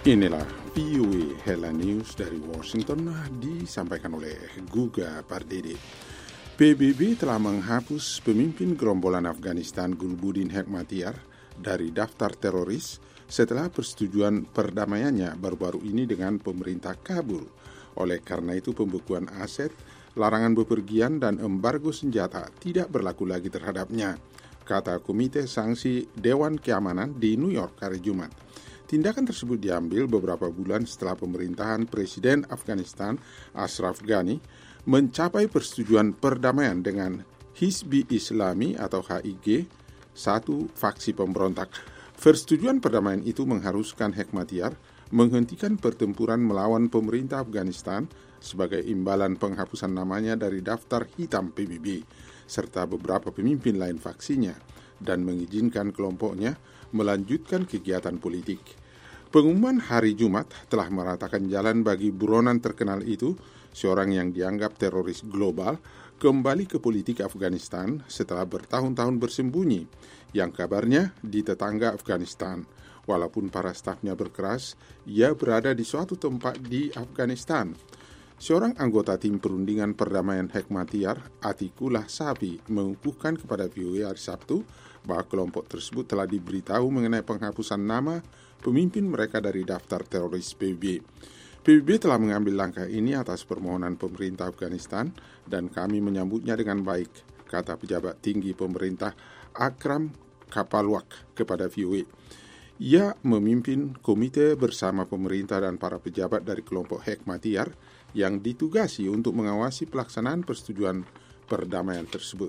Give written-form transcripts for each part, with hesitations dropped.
Inilah VOA Headline News dari Washington disampaikan oleh Guga Pardede. PBB telah menghapus pemimpin gerombolan Afghanistan Gulbuddin Hekmatyar dari daftar teroris setelah persetujuan perdamaiannya baru-baru ini dengan pemerintah Kabul. Oleh karena itu pembekuan aset, larangan bepergian dan embargo senjata tidak berlaku lagi terhadapnya, kata Komite Sanksi Dewan Keamanan di New York hari Jumat. Tindakan tersebut diambil beberapa bulan setelah pemerintahan Presiden Afghanistan Ashraf Ghani mencapai persetujuan perdamaian dengan Hizbi Islami atau HIG, satu faksi pemberontak. Persetujuan perdamaian itu mengharuskan Hekmatyar menghentikan pertempuran melawan pemerintah Afghanistan sebagai imbalan penghapusan namanya dari daftar hitam PBB, serta beberapa pemimpin lain faksinya, dan mengizinkan kelompoknya melanjutkan kegiatan politik. Pengumuman hari Jumat telah meratakan jalan bagi buronan terkenal itu, seorang yang dianggap teroris global, kembali ke politik Afghanistan setelah bertahun-tahun bersembunyi, yang kabarnya di tetangga Afghanistan. Walaupun para stafnya berkeras, ia berada di suatu tempat di Afghanistan. Seorang anggota tim perundingan perdamaian Hekmatyar, Atikullah Safi, mengukuhkan kepada VOA hari Sabtu bahwa kelompok tersebut telah diberitahu mengenai penghapusan nama pemimpin mereka dari daftar teroris PBB. PBB telah mengambil langkah ini atas permohonan pemerintah Afghanistan dan kami menyambutnya dengan baik, kata pejabat tinggi pemerintah Akram Kapalwak kepada VOA. Ia memimpin komite bersama pemerintah dan para pejabat dari kelompok Hekmatyar yang ditugasi untuk mengawasi pelaksanaan persetujuan perdamaian tersebut.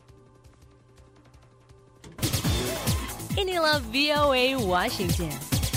Inilah VOA Washington.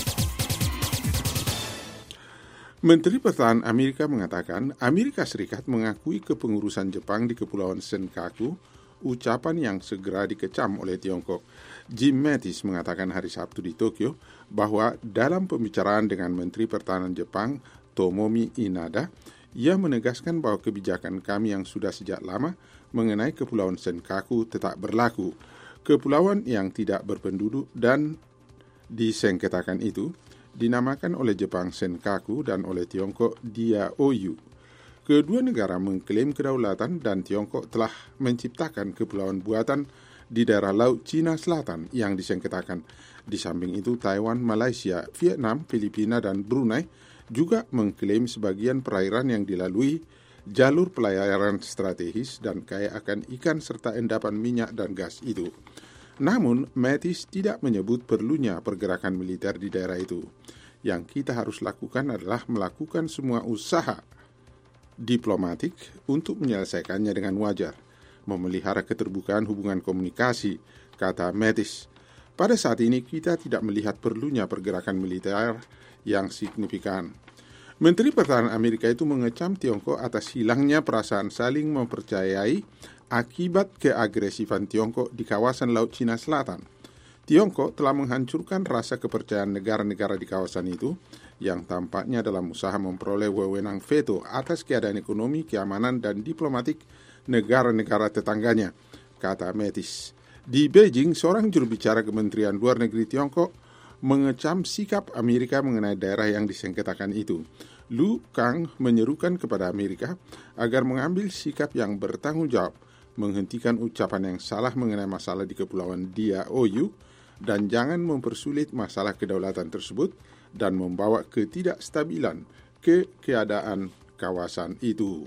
Menteri Pertahanan Amerika mengatakan Amerika Serikat mengakui kepengurusan Jepang di Kepulauan Senkaku, ucapan yang segera dikecam oleh Tiongkok. Jim Mattis mengatakan hari Sabtu di Tokyo bahwa dalam pembicaraan dengan Menteri Pertahanan Jepang, Tomomi Inada, ia menegaskan bahwa kebijakan kami yang sudah sejak lama mengenai Kepulauan Senkaku tetap berlaku. Kepulauan yang tidak berpenduduk dan disengketakan itu dinamakan oleh Jepang Senkaku dan oleh Tiongkok Diaoyu. Kedua negara mengklaim kedaulatan dan Tiongkok telah menciptakan kepulauan buatan di daerah Laut Cina Selatan yang disengketakan. Di samping itu, Taiwan, Malaysia, Vietnam, Filipina, dan Brunei juga mengklaim sebagian perairan yang dilalui jalur pelayaran strategis dan kaya akan ikan serta endapan minyak dan gas itu. Namun, Mattis tidak menyebut perlunya pergerakan militer di daerah itu. Yang kita harus lakukan adalah melakukan semua usaha diplomatik untuk menyelesaikannya dengan wajar, memelihara keterbukaan hubungan komunikasi, kata Mattis. Pada saat ini kita tidak melihat perlunya pergerakan militer yang signifikan. Menteri Pertahanan Amerika itu mengecam Tiongkok atas hilangnya perasaan saling mempercayai akibat keagresifan Tiongkok di kawasan Laut Cina Selatan. Tiongkok telah menghancurkan rasa kepercayaan negara-negara di kawasan itu yang tampaknya dalam usaha memperoleh wewenang veto atas keadaan ekonomi, keamanan, dan diplomatik negara-negara tetangganya, kata Mattis. Di Beijing, seorang juru bicara Kementerian Luar Negeri Tiongkok mengecam sikap Amerika mengenai daerah yang disengketakan itu. Lu Kang menyerukan kepada Amerika agar mengambil sikap yang bertanggung jawab, menghentikan ucapan yang salah mengenai masalah di Kepulauan Diaoyu, dan jangan mempersulit masalah kedaulatan tersebut dan membawa ketidakstabilan ke keadaan kawasan itu.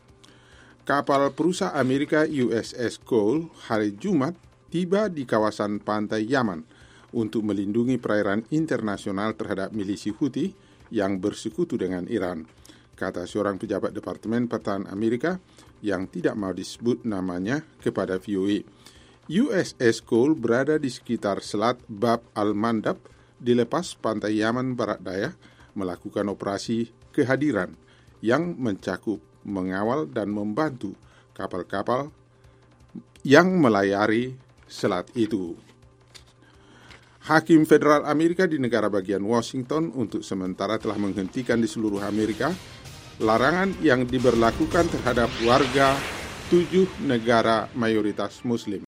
Kapal perusak Amerika USS Cole hari Jumat tiba di kawasan pantai Yaman untuk melindungi perairan internasional terhadap milisi Houthi yang bersekutu dengan Iran, kata seorang pejabat Departemen Pertahanan Amerika yang tidak mau disebut namanya kepada VOA. USS Cole berada di sekitar Selat Bab al-Mandab dilepas pantai Yaman Barat Daya melakukan operasi kehadiran yang mencakup mengawal dan membantu kapal-kapal yang melayari selat itu. Hakim Federal Amerika di negara bagian Washington untuk sementara telah menghentikan di seluruh Amerika larangan yang diberlakukan terhadap warga 7 negara mayoritas Muslim.